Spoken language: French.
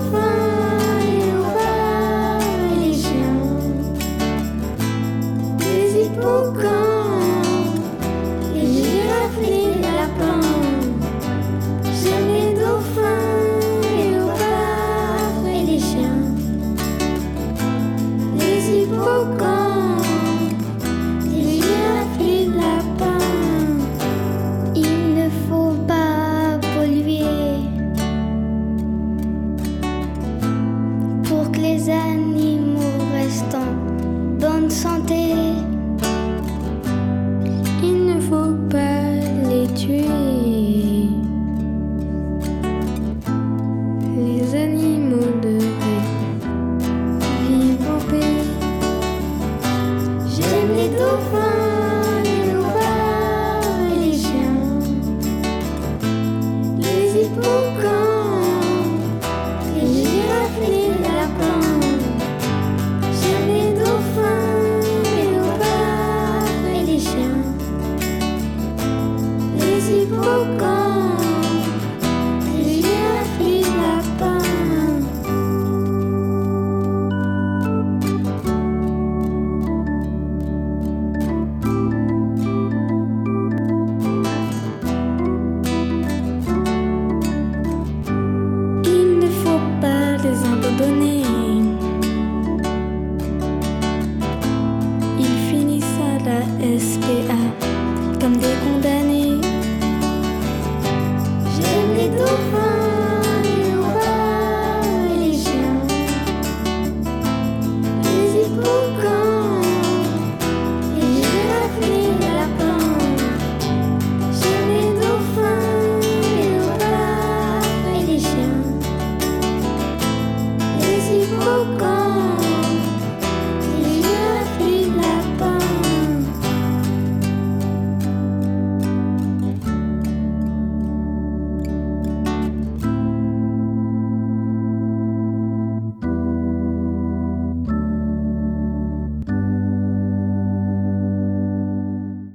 dauphins, les léopards et les chiens, les hippocampes, les girafes, les lapins. J'aime les dauphins, les léopards et les chiens, les hippocampes, les girafes, les lapins. Il ne faut pas polluer pour que les animaux restent en bonne santé.